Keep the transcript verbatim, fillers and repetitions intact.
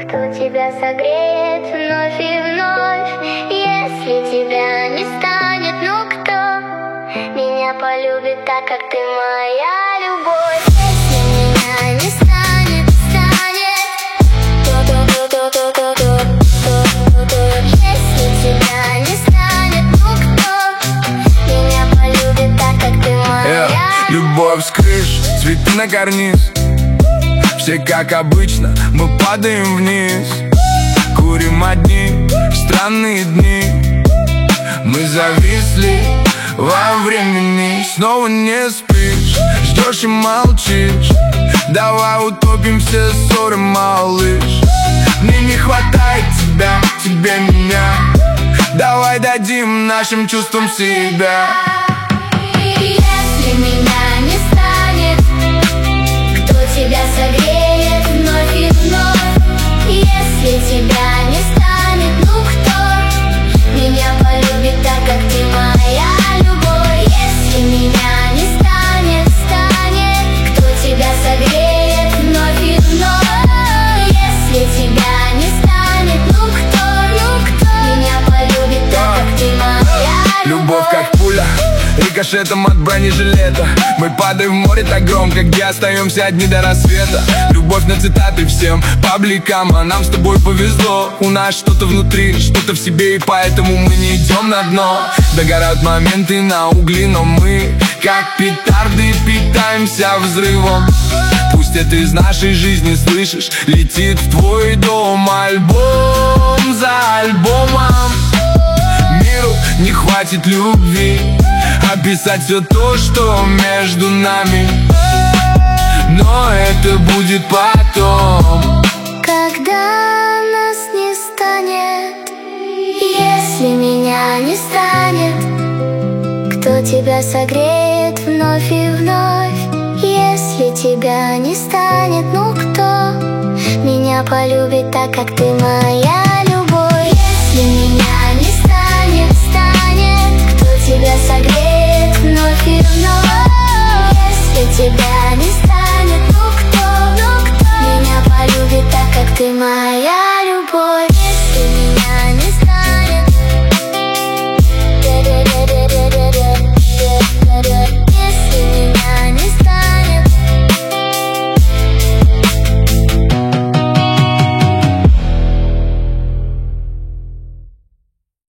Кто тебя согреет вновь и вновь, если тебя не станет? Ну кто меня полюбит так, как ты моя любовь? Если меня не станет, станет Если тебя не станет, ну кто меня полюбит так, как ты моя yeah. Любовь с крыш, цветы на карниз. Все как обычно, мы падаем вниз. Курим одни, странные дни. Мы зависли во времени. Снова не спишь, ждешь и молчишь. Давай утопим все ссоры, малыш. Мне не хватает тебя, тебе меня. Давай дадим нашим чувствам себя. Если меня не станет, кто тебя согреет вновь и вновь? Если тебя не станет, ну кто меня полюбит так, как ты моя любовь? Если меня не станет, станет кто тебя согреет вновь и вновь? Если тебя не станет, ну кто, ну кто меня полюбит так, как ты моя любовь? Любовь как пуля, рикошетом от бронежилета. Мы падаем в море так громко, где остаемся одни до рассвета. Любовь на цитаты всем пабликам, а нам с тобой повезло. У нас что-то внутри, что-то в себе, и поэтому мы не идем на дно. Догорают моменты на угли, но мы, как петарды, питаемся взрывом. Пусть это из нашей жизни, слышишь, летит в твой дом альбом за альбомом. Миру не хватит любви описать все то, что между нами, но это будет потом, когда нас не станет. Если меня не станет, кто тебя согреет вновь и вновь? Если тебя не станет, ну кто меня полюбит так, как ты моя